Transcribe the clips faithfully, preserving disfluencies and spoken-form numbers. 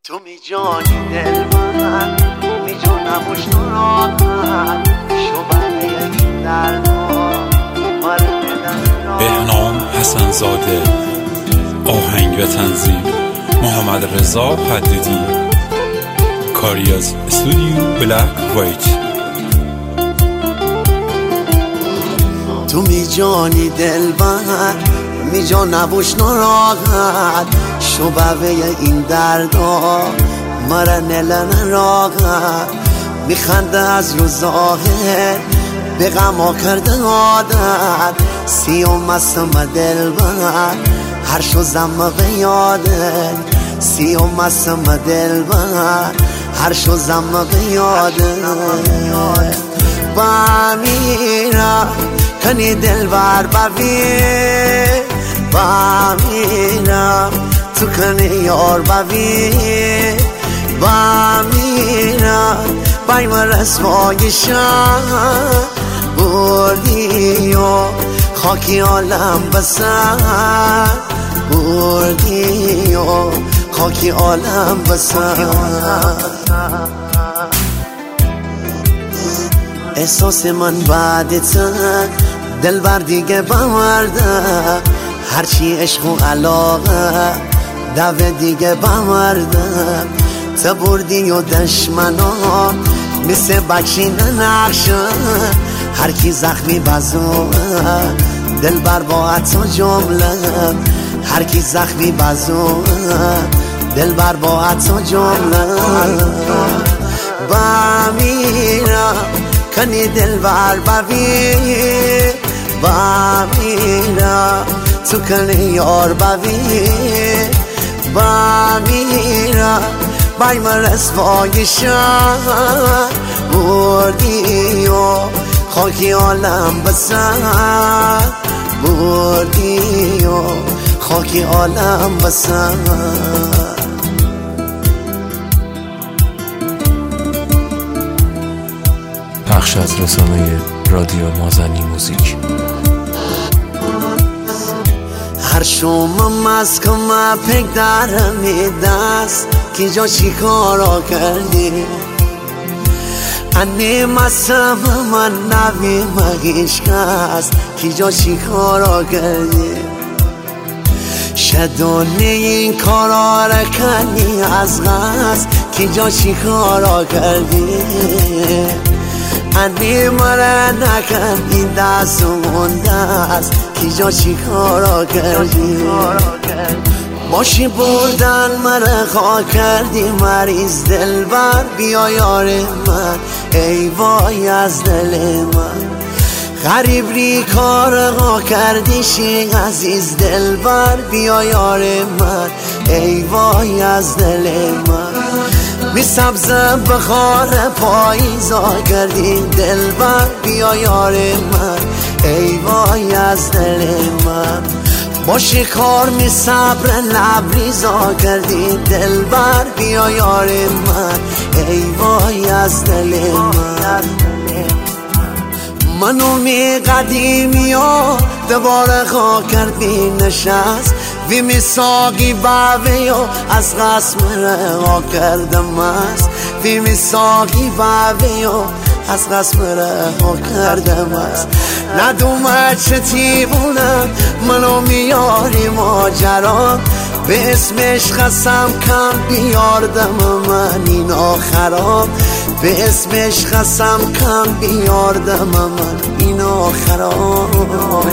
تو می جانی دل من می جانم و شناختم شبه این دردا بهنام حسن زاده، آهنگ و تنظیم محمد رضا حدیدی، کاری از استودیو بلک وایت. تو می جانی دل من می جانم و شناختم شبه این دردا مرا نلن راغت میخنده از رو ظاهر به غما کرده عادت سیوم مستم دل بر هر شو زم به یادت سیوم مستم دل بر هر شو زم به یادت با میرم کنی دل بر ببین با میرم تو کنی یار ببین با میرم بای من رسوای شهر بردی و خاکی عالم بسر بردی و خاکی عالم بسر احساس من بعدت دل بر دیگه بمرده هرچی عشق و علاقه دوه دیگه بمردم تا بردی و دشمنا مثل بچین نقشه هر کی زخمی بزو دل بر با تو جمله هر کی زخمی بزو دل بر با تو جمله با میرم کنی دل بر ببین با میرم تو کنی یار ببین با میرم بای من رسوای شهر بردی و خاکی عالم بسر بردی و خاکی عالم بسر پخش از رسانه رادیو مازنی موزیک. هر شوم از کم پک در میدست کی جا چی کارا کردی انی مسم من نوی مگیش کست کی جا چی کارا کردی شدونه این کارا را کنی از غست کی جا چی کارا کردی انی مرا نکن این دست و اون دست کی جا چی کارا کردی باشی بردن مرا خواه کردی مریض دل بر بیا یار من ای وای از دل من غریب ری کار ها کردی شی عزیز دل بر بیا یار من ای وای از دل من بی سبز بخار پاییزا کردی دل بر بیا یار من ای وای از دل من با شکار می صبر لبریزا کردی دل بر بیا یار من ای وای از دل من منو می قدیمی و دوباره خواه کردی نشست وی می ساقی باوی و از قسم رها کردم است وی می ساقی باوی و از قسم رها کردم است ندومه چه تیبونم منو میاری ماجرا به اسمش قسم کم بیاردم من این آخرام به اسمش قسم کم بیاردم من این آخرام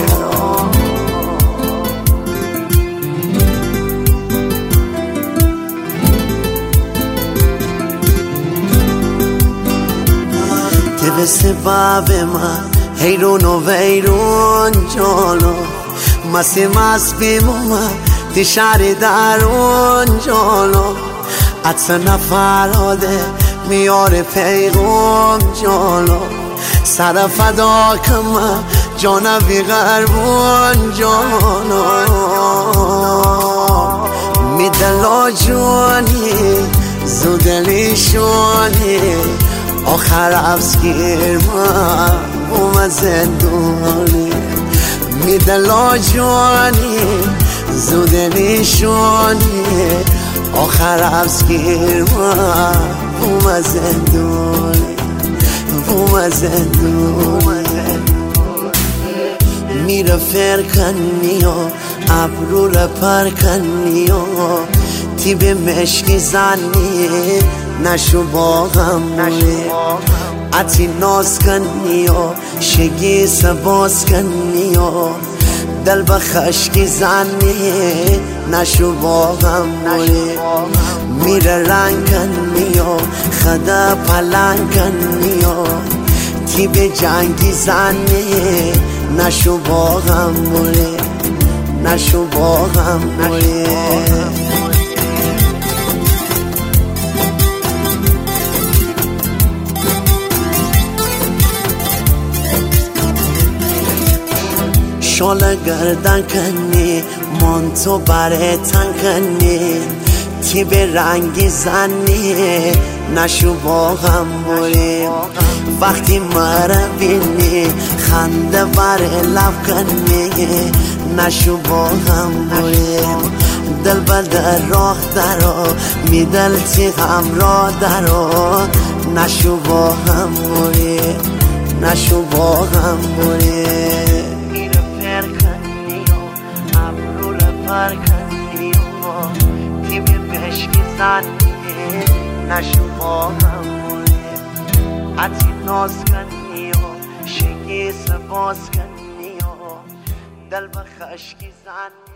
به سبب من هیرون و ویرون جانو مسی مس بیمومه تی شهر درون جانو عطس نفراده میار پیغون جانو سر فدا کمه جانوی غربون جانو میدلا جانی زودلی شونی آخر افسگیر من بوم زندونی میدلا جانی زودنی شونی آخر افسگیر ما بوم زندون بوم زندون میره فرکنی و ابرو را پرکنی و تیب مشکی زنی نشو باغم مولی اتی ناز کنی و شگی سباز کنی و دل بخشکی زنی نشو باغم مولی میره رنگ کنی و خدا پلنگ کنی و تیب جنگی زنی نشو باغم مولی نشو باغم مولی شال گردن کنی مانتو بره تن کنی تیب رنگی زنی نشو باغم مولی وقتی مرا بینی خنده بره لب کنی نشو باغم مولی دل بدر راه درو می دل تیغم را درو نشو باغم مولی نشو باغم مولی کنی و تیب مشکی زنی نشو باغم مولی اتی ناز کنی و شگی سباز کنی و دل بخشکی زنی